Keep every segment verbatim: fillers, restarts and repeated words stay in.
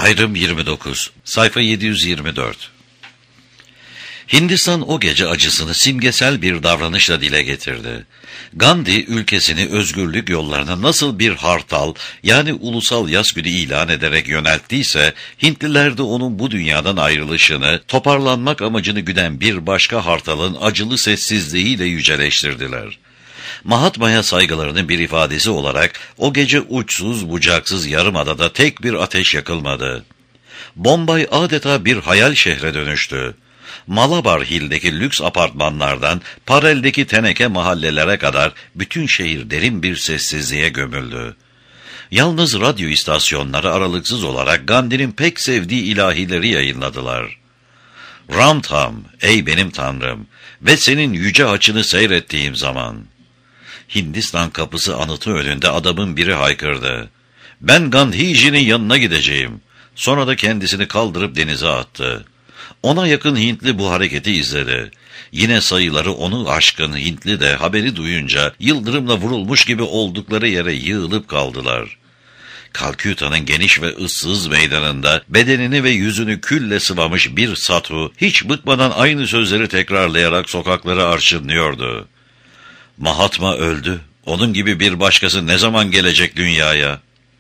Ayrım yirmi dokuz, sayfa yedi yüz yirmi dört. Hindistan o gece acısını simgesel bir davranışla dile getirdi. Gandhi ülkesini özgürlük yollarına nasıl bir hartal, yani ulusal yas günü ilan ederek yönelttiyse, Hintliler de onun bu dünyadan ayrılışını, toparlanmak amacını güden bir başka hartalın acılı sessizliğiyle yüceleştirdiler. Mahatma'ya saygılarının bir ifadesi olarak o gece uçsuz bucaksız yarımadada tek bir ateş yakılmadı. Bombay adeta bir hayal şehre dönüştü. Malabar Hill'deki lüks apartmanlardan Parel'deki teneke mahallelere kadar bütün şehir derin bir sessizliğe gömüldü. Yalnız radyo istasyonları aralıksız olarak Gandhi'nin pek sevdiği ilahileri yayınladılar. Ram Tam, ey benim tanrım ve senin yüce açını seyrettiğim zaman. Hindistan kapısı anıtı önünde adamın biri haykırdı. Ben Gandhiji'nin yanına gideceğim. Sonra da kendisini kaldırıp denize attı. Ona yakın Hintli bu hareketi izledi. Yine sayıları onu aşkın Hintli de haberi duyunca yıldırımla vurulmuş gibi oldukları yere yığılıp kaldılar. Kalküta'nın geniş ve ıssız meydanında bedenini ve yüzünü külle sıvamış bir satu hiç bıkmadan aynı sözleri tekrarlayarak sokakları arşınlıyordu. Mahatma öldü. Onun gibi bir başkası ne zaman gelecek dünyaya?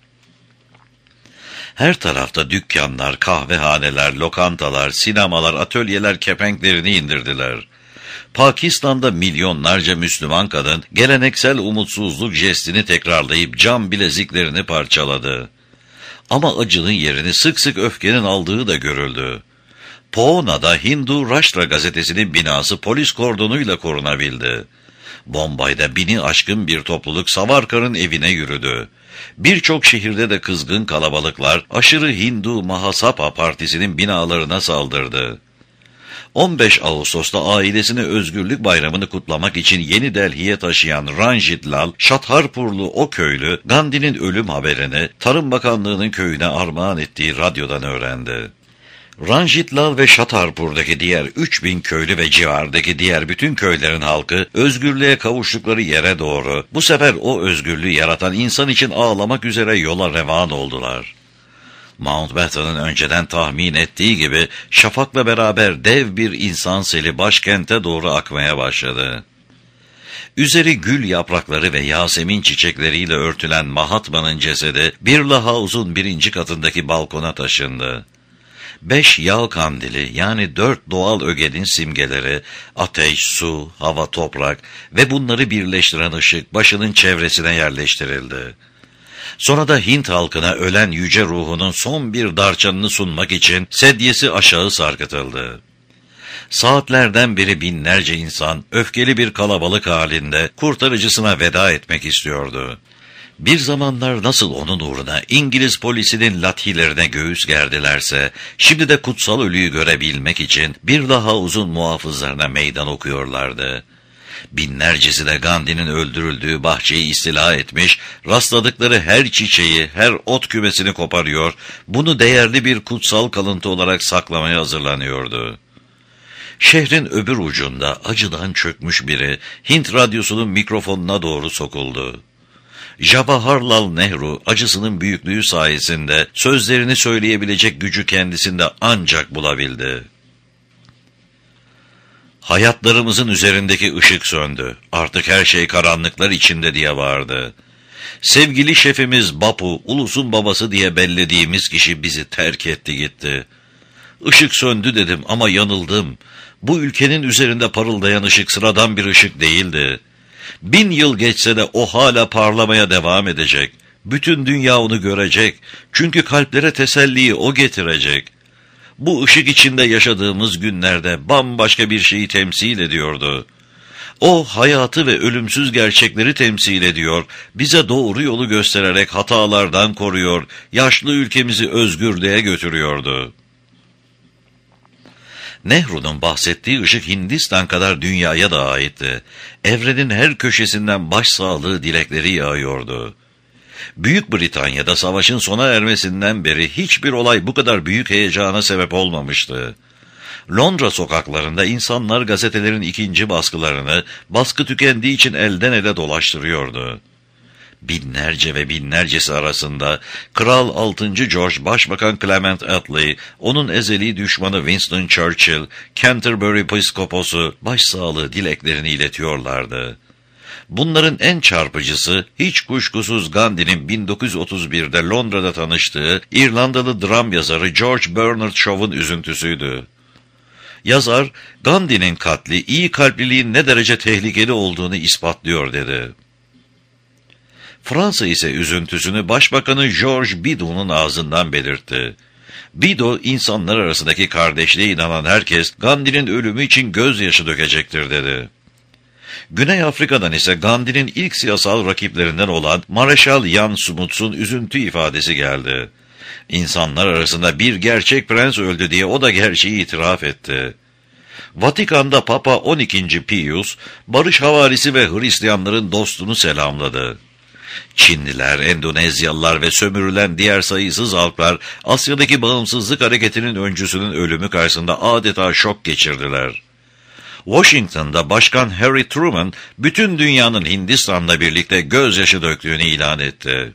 Her tarafta dükkanlar, kahvehaneler, lokantalar, sinemalar, atölyeler kepenklerini indirdiler. Pakistan'da milyonlarca Müslüman kadın geleneksel umutsuzluk jestini tekrarlayıp cam bileziklerini parçaladı. Ama acının yerini sık sık öfkenin aldığı da görüldü. Poona'da Hindu Rashtra gazetesinin binası polis kordonuyla korunabildi. Bombay'da bini aşkın bir topluluk Savarkar'ın evine yürüdü. Birçok şehirde de kızgın kalabalıklar aşırı Hindu Mahasabha Partisi'nin binalarına saldırdı. on beş Ağustos'ta ailesine özgürlük bayramını kutlamak için Yeni Delhi'ye taşıyan Ranjit Lal, Şatharpurlu o köylü, Gandhi'nin ölüm haberini Tarım Bakanlığı'nın köyüne armağan ettiği radyodan öğrendi. Ranjit Lal ve Şatharpur'daki diğer üç bin köylü ve civardaki diğer bütün köylerin halkı özgürlüğe kavuştukları yere doğru bu sefer o özgürlüğü yaratan insan için ağlamak üzere yola revan oldular. Mountbatten'ın önceden tahmin ettiği gibi şafakla beraber dev bir insan seli başkente doğru akmaya başladı. Üzeri gül yaprakları ve yasemin çiçekleriyle örtülen Mahatma'nın cesedi Birla House'un birinci katındaki balkona taşındı. Beş yağ kandili, yani dört doğal ögenin simgeleri, ateş, su, hava, toprak ve bunları birleştiren ışık başının çevresine yerleştirildi. Sonra da Hint halkına ölen yüce ruhunun son bir darçanını sunmak için sedyesi aşağı sarkıtıldı. Saatlerden beri binlerce insan öfkeli bir kalabalık halinde kurtarıcısına veda etmek istiyordu. Bir zamanlar nasıl onun uğruna İngiliz polisinin lathilerine göğüs gerdilerse, şimdi de kutsal ölüyü görebilmek için bir daha uzun muhafızlarına meydan okuyorlardı. Binlercesi de Gandhi'nin öldürüldüğü bahçeyi istila etmiş, rastladıkları her çiçeği, her ot kümesini koparıyor, bunu değerli bir kutsal kalıntı olarak saklamaya hazırlanıyordu. Şehrin öbür ucunda acıdan çökmüş biri Hint radyosunun mikrofonuna doğru sokuldu. Jawaharlal Nehru acısının büyüklüğü sayesinde sözlerini söyleyebilecek gücü kendisinde ancak bulabildi. Hayatlarımızın üzerindeki ışık söndü. Artık her şey karanlıklar içinde diye bağırdı. Sevgili şefimiz Bapu, ulusun babası diye bellediğimiz kişi bizi terk etti gitti. Işık söndü dedim ama yanıldım. Bu ülkenin üzerinde parıldayan ışık sıradan bir ışık değildi. Bin yıl geçse de o hala parlamaya devam edecek. Bütün dünya onu görecek. Çünkü kalplere teselliyi o getirecek. Bu ışık içinde yaşadığımız günlerde bambaşka bir şeyi temsil ediyordu. O hayatı ve ölümsüz gerçekleri temsil ediyor, bize doğru yolu göstererek hatalardan koruyor, yaşlı ülkemizi özgürlüğe götürüyordu. Nehru'nun bahsettiği ışık Hindistan kadar dünyaya da aitti. Evrenin her köşesinden başsağlığı dilekleri yağıyordu. Büyük Britanya'da savaşın sona ermesinden beri hiçbir olay bu kadar büyük heyecana sebep olmamıştı. Londra sokaklarında insanlar gazetelerin ikinci baskılarını, baskı tükendiği için elden ele dolaştırıyordu. Binlerce ve binlercesi arasında Kral altıncı George, Başbakan Clement Attlee, onun ezeli düşmanı Winston Churchill, Canterbury Piskoposu başsağlığı dileklerini iletiyorlardı. Bunların en çarpıcısı hiç kuşkusuz Gandhi'nin bin dokuz yüz otuz birde Londra'da tanıştığı İrlandalı dram yazarı George Bernard Shaw'un üzüntüsüydü. Yazar, Gandhi'nin katli iyi kalpliliğin ne derece tehlikeli olduğunu ispatlıyor dedi. Fransa ise üzüntüsünü Başbakanı Georges Bidout'un ağzından belirtti. Bidout, insanlar arasındaki kardeşliğe inanan herkes Gandhi'nin ölümü için gözyaşı dökecektir dedi. Güney Afrika'dan ise Gandhi'nin ilk siyasal rakiplerinden olan Mareşal Jan Smuts'un üzüntü ifadesi geldi. İnsanlar arasında bir gerçek prens öldü diye o da gerçeği itiraf etti. Vatikan'da Papa on ikinci Pius, barış havarisi ve Hristiyanların dostunu selamladı. Çinliler, Endonezyalılar ve sömürülen diğer sayısız halklar Asya'daki bağımsızlık hareketinin öncüsünün ölümü karşısında adeta şok geçirdiler. Washington'da Başkan Harry Truman bütün dünyanın Hindistan'la birlikte gözyaşı döktüğünü ilan etti.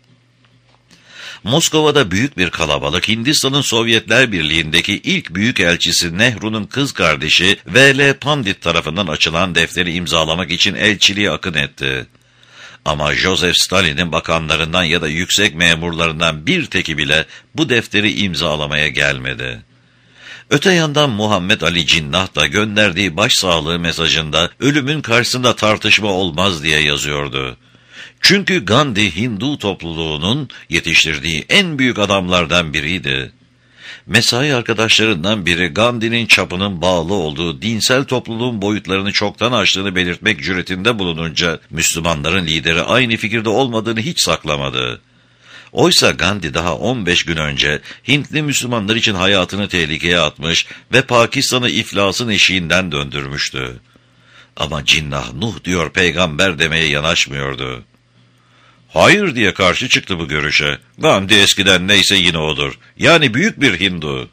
Moskova'da büyük bir kalabalık Hindistan'ın Sovyetler Birliği'ndeki ilk büyükelçisi Nehru'nun kız kardeşi V L Pandit tarafından açılan defteri imzalamak için elçiliğe akın etti. Ama Joseph Stalin'in bakanlarından ya da yüksek memurlarından bir teki bile bu defteri imzalamaya gelmedi. Öte yandan Muhammed Ali Cinnah da gönderdiği başsağlığı mesajında ölümün karşısında tartışma olmaz diye yazıyordu. Çünkü Gandhi Hindu topluluğunun yetiştirdiği en büyük adamlardan biriydi. Mesai arkadaşlarından biri Gandhi'nin çapının bağlı olduğu dinsel topluluğun boyutlarını çoktan aştığını belirtmek cüretinde bulununca Müslümanların lideri aynı fikirde olmadığını hiç saklamadı. Oysa Gandhi daha on beş gün önce Hintli Müslümanlar için hayatını tehlikeye atmış ve Pakistan'ı iflasın eşiğinden döndürmüştü. Ama Cinnah Nuh diyor peygamber demeye yanaşmıyordu. Hayır diye karşı çıktı bu görüşe. Gandhi eskiden neyse yine odur. Yani büyük bir Hindu.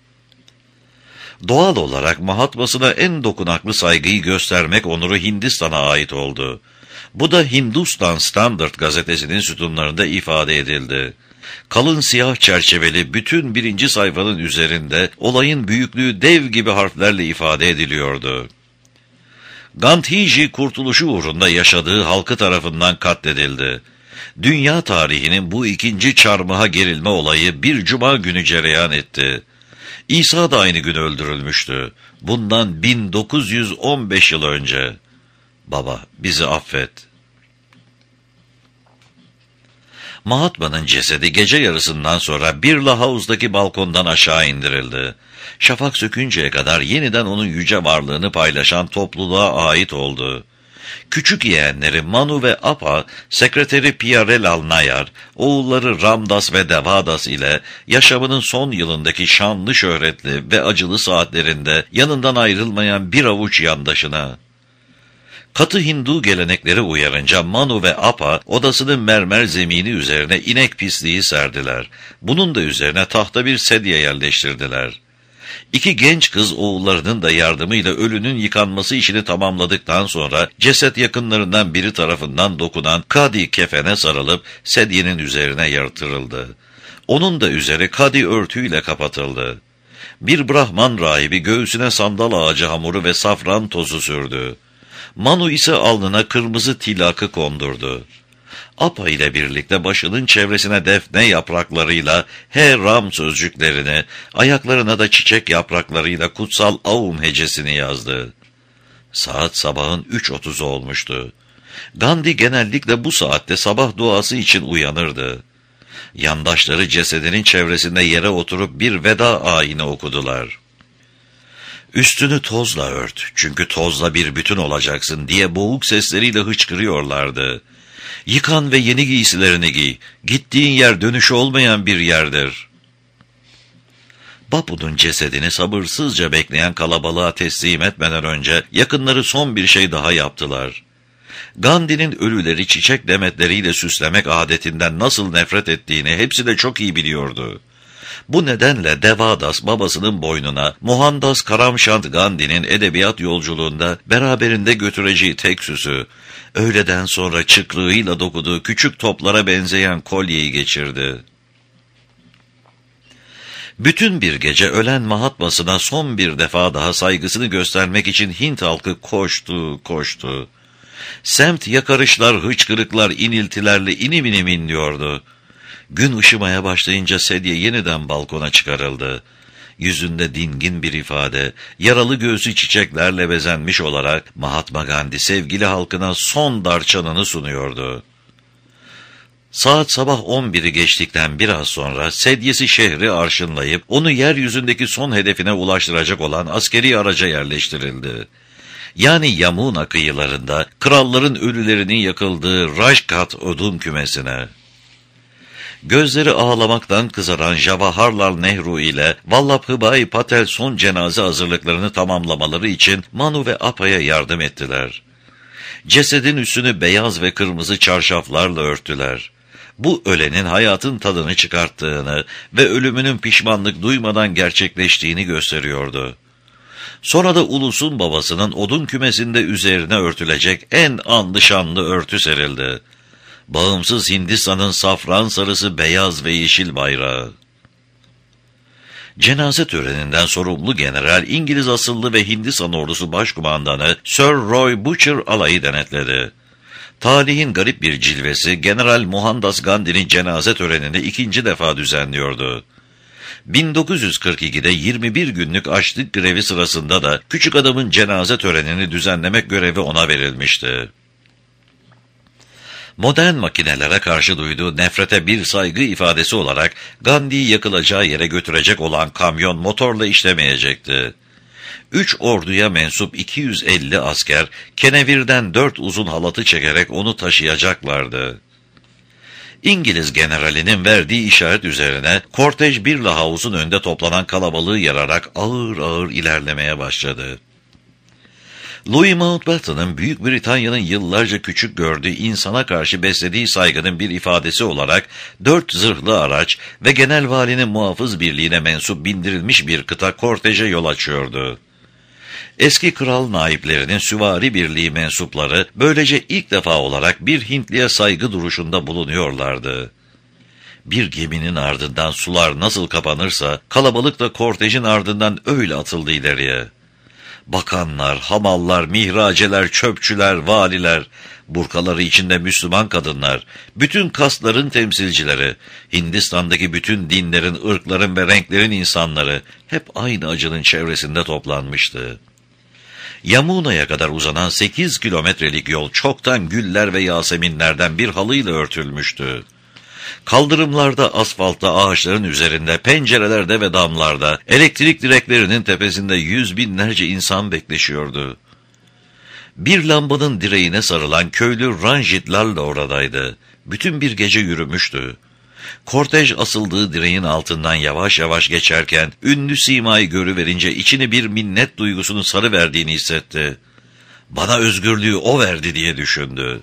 Doğal olarak Mahatmasına en dokunaklı saygıyı göstermek onuru Hindistan'a ait oldu. Bu da Hindustan Standard gazetesinin sütunlarında ifade edildi. Kalın siyah çerçeveli bütün birinci sayfanın üzerinde olayın büyüklüğü dev gibi harflerle ifade ediliyordu. Gandhiji kurtuluşu uğrunda yaşadığı halkı tarafından katledildi. Dünya tarihinin bu ikinci çarmıha gerilme olayı bir cuma günü cereyan etti. İsa da aynı gün öldürülmüştü. Bundan bin dokuz yüz on beş yıl önce. Baba, bizi affet. Mahatma'nın cesedi gece yarısından sonra Birla House'daki balkondan aşağı indirildi. Şafak sökünceye kadar yeniden onun yüce varlığını paylaşan topluluğa ait oldu. Küçük yeğenleri Manu ve Apa, sekreteri Pyarelal Nayar, oğulları Ramdas ve Devadas ile yaşamının son yılındaki şanlı şöhretli ve acılı saatlerinde yanından ayrılmayan bir avuç yandaşına. Katı Hindu gelenekleri uyarınca Manu ve Apa odasının mermer zemini üzerine inek pisliği serdiler. Bunun da üzerine tahta bir sedye yerleştirdiler. İki genç kız oğullarının da yardımıyla ölünün yıkanması işini tamamladıktan sonra ceset yakınlarından biri tarafından dokunan kadi kefene sarılıp sedyenin üzerine yatırıldı. Onun da üzeri kadi örtüyle kapatıldı. Bir Brahman rahibi göğsüne sandal ağacı hamuru ve safran tozu sürdü. Manu ise alnına kırmızı tilakı kondurdu. Apa ile birlikte başının çevresine defne yapraklarıyla He Ram sözcüklerini, ayaklarına da çiçek yapraklarıyla kutsal Aum hecesini yazdı. Saat sabahın üç otuzu olmuştu. Gandhi genellikle bu saatte sabah duası için uyanırdı. Yandaşları cesedinin çevresinde yere oturup bir veda ayini okudular. Üstünü tozla ört, çünkü tozla bir bütün olacaksın diye boğuk sesleriyle hıçkırıyorlardı. Yıkan ve yeni giysilerini giy, gittiğin yer dönüşü olmayan bir yerdir. Bapu'nun cesedini sabırsızca bekleyen kalabalığa teslim etmeden önce yakınları son bir şey daha yaptılar. Gandhi'nin ölüleri çiçek demetleriyle süslemek adetinden nasıl nefret ettiğini hepsi de çok iyi biliyordu. Bu nedenle Devadas babasının boynuna Mohandas Karamchand Gandhi'nin edebiyat yolculuğunda beraberinde götüreceği tek süsü, öğleden sonra çıkrığıyla dokuduğu küçük toplara benzeyen kolyeyi geçirdi. Bütün bir gece ölen Mahatmasına son bir defa daha saygısını göstermek için Hint halkı koştu, koştu. Semt yakarışlar, hıçkırıklar, iniltilerle inim inim inliyordu. Gün ışımaya başlayınca sedye yeniden balkona çıkarıldı. Yüzünde dingin bir ifade, yaralı göğsü çiçeklerle bezenmiş olarak Mahatma Gandhi sevgili halkına son darçanını sunuyordu. Saat sabah on biri geçtikten biraz sonra sedyesi şehri arşınlayıp onu yeryüzündeki son hedefine ulaştıracak olan askeri araca yerleştirildi. Yani Yamuna kıyılarında kralların ölülerinin yakıldığı Rajghat odun kümesine. Gözleri ağlamaktan kızaran Jawaharlal Nehru ile Vallabhbhai Patel son cenaze hazırlıklarını tamamlamaları için Manu ve Apa'ya yardım ettiler. Cesedin üstünü beyaz ve kırmızı çarşaflarla örttüler. Bu ölenin hayatın tadını çıkarttığını ve ölümünün pişmanlık duymadan gerçekleştiğini gösteriyordu. Sonra da ulusun babasının odun kümesinde üzerine örtülecek en anlı şanlı örtü serildi. Bağımsız Hindistan'ın safran sarısı beyaz ve yeşil bayrağı. Cenaze töreninden sorumlu general İngiliz asıllı ve Hindistan ordusu başkumandanı Sir Roy Butcher alayı denetledi. Tarihin garip bir cilvesi General Mohandas Gandhi'nin cenaze törenini ikinci defa düzenliyordu. bin dokuz yüz kırk ikide yirmi bir günlük açlık grevi sırasında da küçük adamın cenaze törenini düzenlemek görevi ona verilmişti. Modern makinelere karşı duyduğu nefrete bir saygı ifadesi olarak Gandhi'yi yakılacağı yere götürecek olan kamyon motorla işlemeyecekti. Üç orduya mensup iki yüz elli asker kenevirden dört uzun halatı çekerek onu taşıyacaklardı. İngiliz generalinin verdiği işaret üzerine kortej Birla Havuz'un önünde toplanan kalabalığı yararak ağır ağır ilerlemeye başladı. Louis Mountbatten'ın Büyük Britanya'nın yıllarca küçük gördüğü insana karşı beslediği saygının bir ifadesi olarak dört zırhlı araç ve genel valinin muhafız birliğine mensup bindirilmiş bir kıta korteje yol açıyordu. Eski kral naiplerinin süvari birliği mensupları böylece ilk defa olarak bir Hintliye saygı duruşunda bulunuyorlardı. Bir geminin ardından sular nasıl kapanırsa kalabalık da kortejin ardından öyle atıldı ileriye. Bakanlar, hamallar, mihraceler, çöpçüler, valiler, burkaları içinde Müslüman kadınlar, bütün kastların temsilcileri, Hindistan'daki bütün dinlerin, ırkların ve renklerin insanları hep aynı acının çevresinde toplanmıştı. Yamuna'ya kadar uzanan sekiz kilometrelik yol çoktan güller ve yaseminlerden bir halıyla örtülmüştü. Kaldırımlarda, asfaltta, ağaçların üzerinde, pencerelerde ve damlarda, elektrik direklerinin tepesinde yüz binlerce insan bekleşiyordu. Bir lambanın direğine sarılan köylü Ranjit Lal da oradaydı. Bütün bir gece yürümüştü. Kortej asıldığı direğin altından yavaş yavaş geçerken, ünlü simayı görüverince içini bir minnet duygusunun sarıverdiğini hissetti. Bana özgürlüğü o verdi diye düşündü.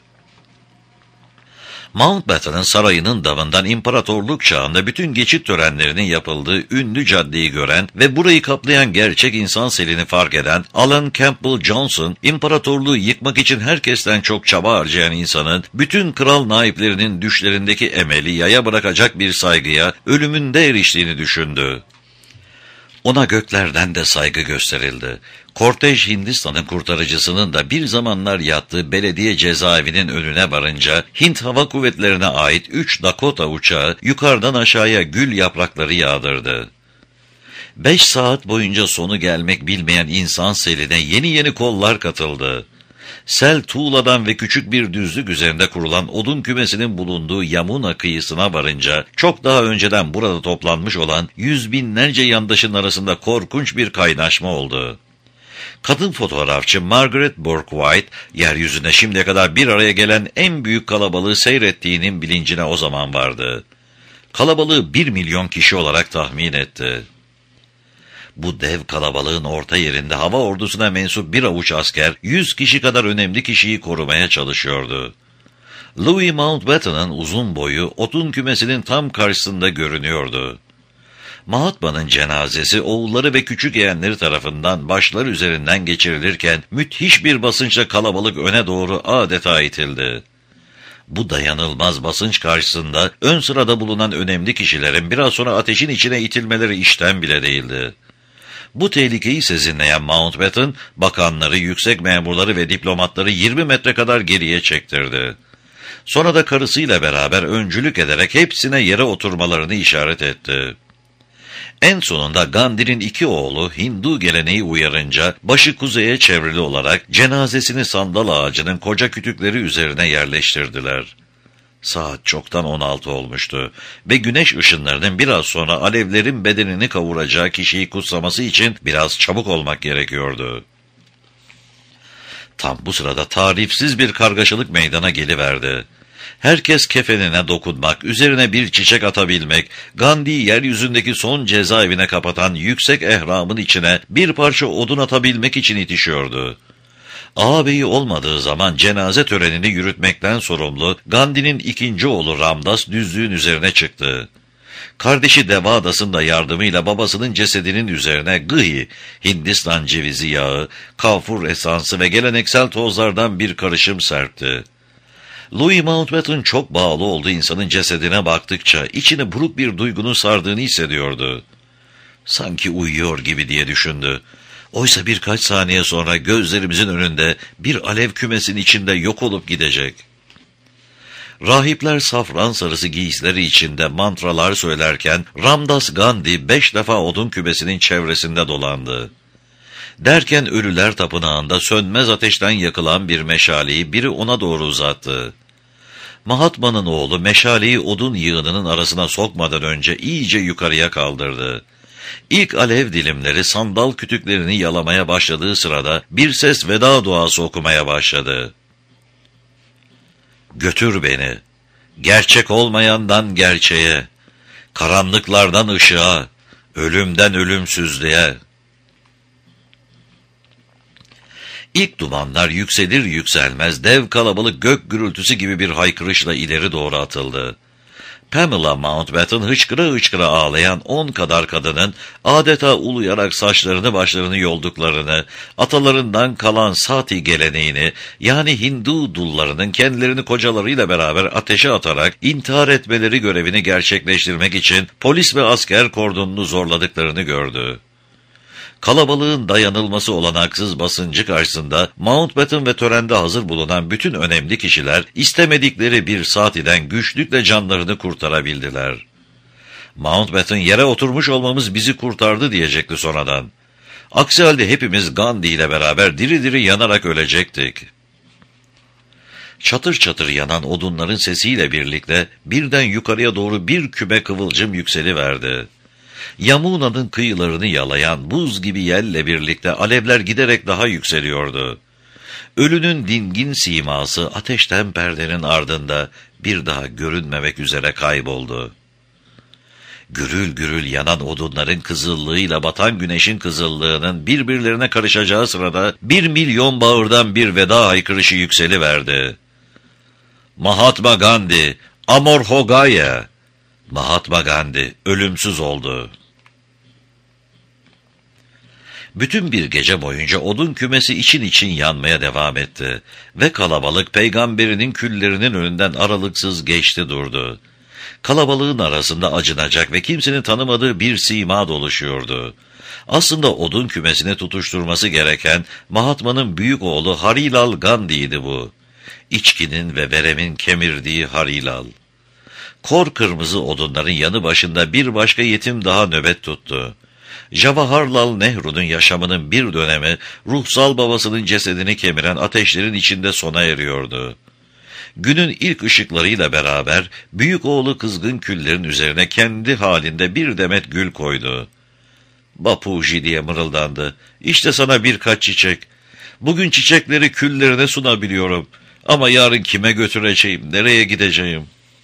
Mountbatten'ın sarayının damından imparatorluk çağında bütün geçit törenlerinin yapıldığı ünlü caddeyi gören ve burayı kaplayan gerçek insan selini fark eden Alan Campbell Johnson, imparatorluğu yıkmak için herkesten çok çaba harcayan insanın bütün kral naiplerinin düşlerindeki emeli yaya bırakacak bir saygıya ölümünde eriştiğini düşündü. Ona göklerden de saygı gösterildi. Kortej Hindistan'ın kurtarıcısının da bir zamanlar yattığı belediye cezaevinin önüne varınca Hint Hava Kuvvetlerine ait üç Dakota uçağı yukarıdan aşağıya gül yaprakları yağdırdı. Beş saat boyunca sonu gelmek bilmeyen insan seline yeni yeni kollar katıldı. Sel tuğladan ve küçük bir düzlük üzerinde kurulan odun kümesinin bulunduğu Yamuna kıyısına varınca çok daha önceden burada toplanmış olan yüz binlerce yandaşın arasında korkunç bir kaynaşma oldu. Kadın fotoğrafçı Margaret Bourke-White, yeryüzünde şimdiye kadar bir araya gelen en büyük kalabalığı seyrettiğinin bilincine o zaman vardı. Kalabalığı bir milyon kişi olarak tahmin etti. Bu dev kalabalığın orta yerinde hava ordusuna mensup bir avuç asker, yüz kişi kadar önemli kişiyi korumaya çalışıyordu. Louis Mountbatten'ın uzun boyu odun kümesinin tam karşısında görünüyordu. Mahatma'nın cenazesi oğulları ve küçük yeğenleri tarafından başlar üzerinden geçirilirken müthiş bir basınçla kalabalık öne doğru adeta itildi. Bu dayanılmaz basınç karşısında ön sırada bulunan önemli kişilerin biraz sonra ateşin içine itilmeleri işten bile değildi. Bu tehlikeyi sezinleyen Mountbatten, bakanları, yüksek memurları ve diplomatları yirmi metre kadar geriye çektirdi. Sonra da karısıyla beraber öncülük ederek hepsine yere oturmalarını işaret etti. En sonunda Gandhi'nin iki oğlu Hindu geleneği uyarınca başı kuzeye çevrili olarak cenazesini sandal ağacının koca kütükleri üzerine yerleştirdiler. Saat çoktan on altı olmuştu ve güneş ışınlarının biraz sonra alevlerin bedenini kavuracağı kişiyi kutsaması için biraz çabuk olmak gerekiyordu. Tam bu sırada tarifsiz bir kargaşalık meydana geliverdi. Herkes kefenine dokunmak, üzerine bir çiçek atabilmek, Gandhi'yi yeryüzündeki son cezaevine kapatan yüksek ehramın içine bir parça odun atabilmek için itişiyordu. Ağabeyi olmadığı zaman cenaze törenini yürütmekten sorumlu Gandhi'nin ikinci oğlu Ramdas düzlüğün üzerine çıktı. Kardeşi Devadas'ın da yardımıyla babasının cesedinin üzerine gıhi, Hindistan cevizi yağı, kafur esansı ve geleneksel tozlardan bir karışım serpti. Louis Mountbatten çok bağlı olduğu insanın cesedine baktıkça içini buruk bir duygunun sardığını hissediyordu. Sanki uyuyor gibi diye düşündü. Oysa birkaç saniye sonra gözlerimizin önünde bir alev kümesinin içinde yok olup gidecek. Rahipler safran sarısı giysileri içinde mantralar söylerken Ramdas Gandhi beş defa odun kümesinin çevresinde dolandı. Derken ölüler tapınağında sönmez ateşten yakılan bir meşaleyi biri ona doğru uzattı. Mahatma'nın oğlu meşaleyi odun yığınının arasına sokmadan önce iyice yukarıya kaldırdı. İlk alev dilimleri sandal kütüklerini yalamaya başladığı sırada bir ses veda duası okumaya başladı. Götür beni, gerçek olmayandan gerçeğe, karanlıklardan ışığa, ölümden ölümsüzlüğe. İlk dumanlar yükselir yükselmez dev kalabalık gök gürültüsü gibi bir haykırışla ileri doğru atıldı. Pamela Mountbatten hıçkıra hıçkıra ağlayan on kadar kadının adeta uluyarak saçlarını başlarını yolduklarını, atalarından kalan sati geleneğini yani Hindu dullarının kendilerini kocalarıyla beraber ateşe atarak intihar etmeleri görevini gerçekleştirmek için polis ve asker kordonunu zorladıklarını gördü. Kalabalığın dayanılması olanaksız basıncı karşısında Mountbatten ve törende hazır bulunan bütün önemli kişiler istemedikleri bir saatiden güçlükle canlarını kurtarabildiler. Mountbatten yere oturmuş olmamız bizi kurtardı diyecekti sonradan. Aksi halde hepimiz Gandhi ile beraber diri diri yanarak ölecektik. Çatır çatır yanan odunların sesiyle birlikte birden yukarıya doğru bir küme kıvılcım yükseliverdi. Yamuna'nın kıyılarını yalayan buz gibi yelle birlikte alevler giderek daha yükseliyordu. Ölünün dingin siması ateşten perdenin ardında bir daha görünmemek üzere kayboldu. Gürül gürül yanan odunların kızıllığıyla batan güneşin kızıllığının birbirlerine karışacağı sırada bir milyon bağırdan bir veda haykırışı yükseliverdi. Mahatma Gandhi, Amor Ho Gaya! Mahatma Gandhi ölümsüz oldu. Bütün bir gece boyunca odun kümesi için için yanmaya devam etti ve kalabalık peygamberinin küllerinin önünden aralıksız geçti durdu. Kalabalığın arasında acınacak ve kimsenin tanımadığı bir sima dolaşıyordu. Aslında odun kümesini tutuşturması gereken Mahatma'nın büyük oğlu Harilal Gandhi'ydi bu. İçkinin ve veremin kemirdiği Harilal. Kor kırmızı odunların yanı başında bir başka yetim daha nöbet tuttu. Jawaharlal Nehru'nun yaşamının bir dönemi ruhsal babasının cesedini kemiren ateşlerin içinde sona eriyordu. Günün ilk ışıklarıyla beraber büyük oğlu kızgın küllerin üzerine kendi halinde bir demet gül koydu. Bapuji diye mırıldandı. İşte sana birkaç çiçek. Bugün çiçekleri küllerine sunabiliyorum. Ama yarın kime götüreceğim, nereye gideceğim?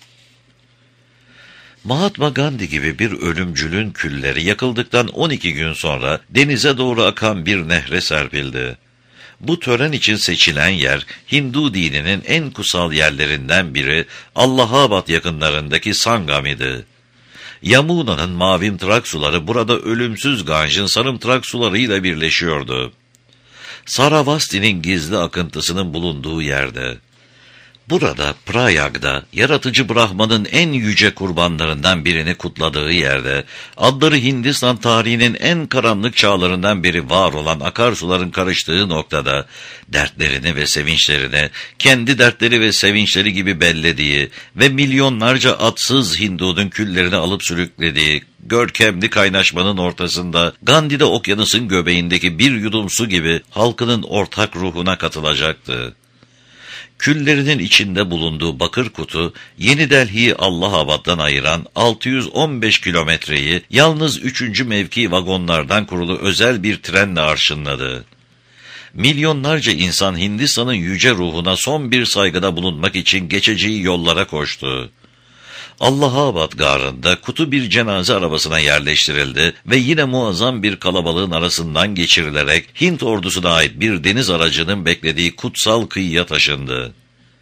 Mahatma Gandhi gibi bir ölümcülün külleri yakıldıktan on iki gün sonra denize doğru akan bir nehre serpildi. Bu tören için seçilen yer Hindu dininin en kutsal yerlerinden biri Allahabad yakınlarındaki Sangam idi. Yamuna'nın mavimtırak suları burada ölümsüz Ganj'ın sarımtırak sularıyla birleşiyordu. Saravasti'nin gizli akıntısının bulunduğu yerde. Burada, Prayag'da, yaratıcı Brahman'ın en yüce kurbanlarından birini kutladığı yerde, adları Hindistan tarihinin en karanlık çağlarından biri var olan akarsuların karıştığı noktada, dertlerini ve sevinçlerini, kendi dertleri ve sevinçleri gibi bellediği ve milyonlarca atsız Hindu'nun küllerini alıp sürüklediği, görkemli kaynaşmanın ortasında, Gandhi'de okyanusun göbeğindeki bir yudum su gibi halkının ortak ruhuna katılacaktı. Küllerinin içinde bulunduğu bakır kutu, Yeni Delhi'yi Allahabad'dan ayıran altı yüz on beş kilometreyi yalnız üçüncü mevki vagonlardan kurulu özel bir trenle arşınladı. Milyonlarca insan Hindistan'ın yüce ruhuna son bir saygıda bulunmak için geçeceği yollara koştu. Allahabad garında kutu bir cenaze arabasına yerleştirildi ve yine muazzam bir kalabalığın arasından geçirilerek Hint ordusuna ait bir deniz aracının beklediği kutsal kıyıya taşındı.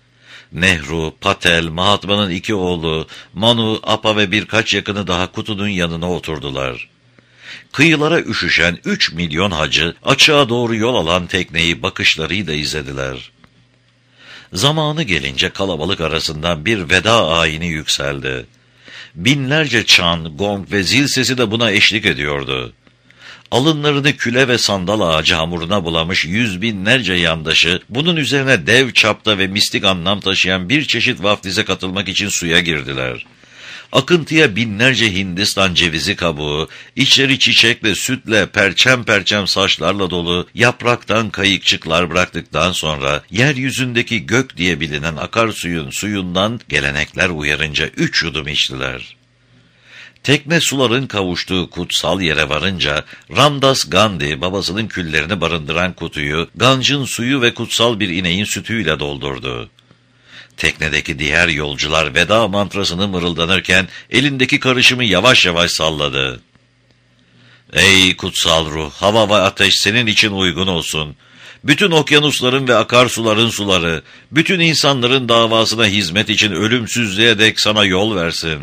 Nehru, Patel, Mahatma'nın iki oğlu, Manu, Apa ve birkaç yakını daha kutunun yanına oturdular. Kıyılara üşüşen üç milyon hacı açığa doğru yol alan tekneyi bakışlarıyla izlediler. Zamanı gelince kalabalık arasından bir veda ayini yükseldi. Binlerce çan, gong ve zil sesi de buna eşlik ediyordu. Alınlarını küle ve sandal ağacı hamuruna bulamış yüz binlerce yandaşı, bunun üzerine dev çapta ve mistik anlam taşıyan bir çeşit vaftize katılmak için suya girdiler. Akıntıya binlerce Hindistan cevizi kabuğu, içleri çiçekle, sütle, perçem perçem saçlarla dolu yapraktan kayıkçıklar bıraktıktan sonra yeryüzündeki gök diye bilinen akarsuyun suyundan gelenekler uyarınca üç yudum içtiler. Tekne suların kavuştuğu kutsal yere varınca Ramdas Gandhi babasının küllerini barındıran kutuyu Ganj'ın suyu ve kutsal bir ineğin sütüyle doldurdu. Teknedeki diğer yolcular veda mantrasını mırıldanırken elindeki karışımı yavaş yavaş salladı. Ey kutsal ruh, hava ve ateş senin için uygun olsun. Bütün okyanusların ve akarsuların suları, bütün insanların davasına hizmet için ölümsüzlüğe dek sana yol versin.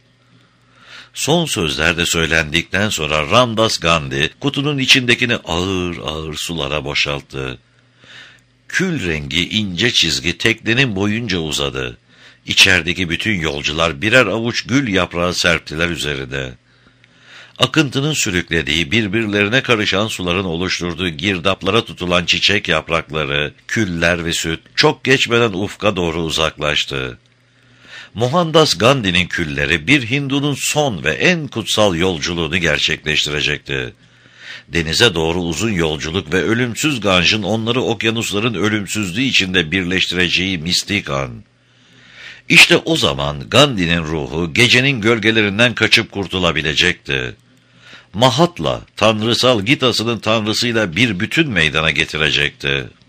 Son sözler de söylendikten sonra Ramdas Gandhi kutunun içindekini ağır ağır sulara boşalttı. Kül rengi ince çizgi teknenin boyunca uzadı. İçerideki bütün yolcular birer avuç gül yaprağı serptiler üzerine. Akıntının sürüklediği, birbirlerine karışan suların oluşturduğu girdaplara tutulan çiçek yaprakları, küller ve süt çok geçmeden ufka doğru uzaklaştı. Mohandas Gandhi'nin külleri bir Hindu'nun son ve en kutsal yolculuğunu gerçekleştirecekti. Denize doğru uzun yolculuk ve ölümsüz Ganj'ın onları okyanusların ölümsüzlüğü içinde birleştireceği mistik an. İşte o zaman Gandhi'nin ruhu gecenin gölgelerinden kaçıp kurtulabilecekti. Mahatla, tanrısal Gitas'ının tanrısıyla bir bütün meydana getirecekti.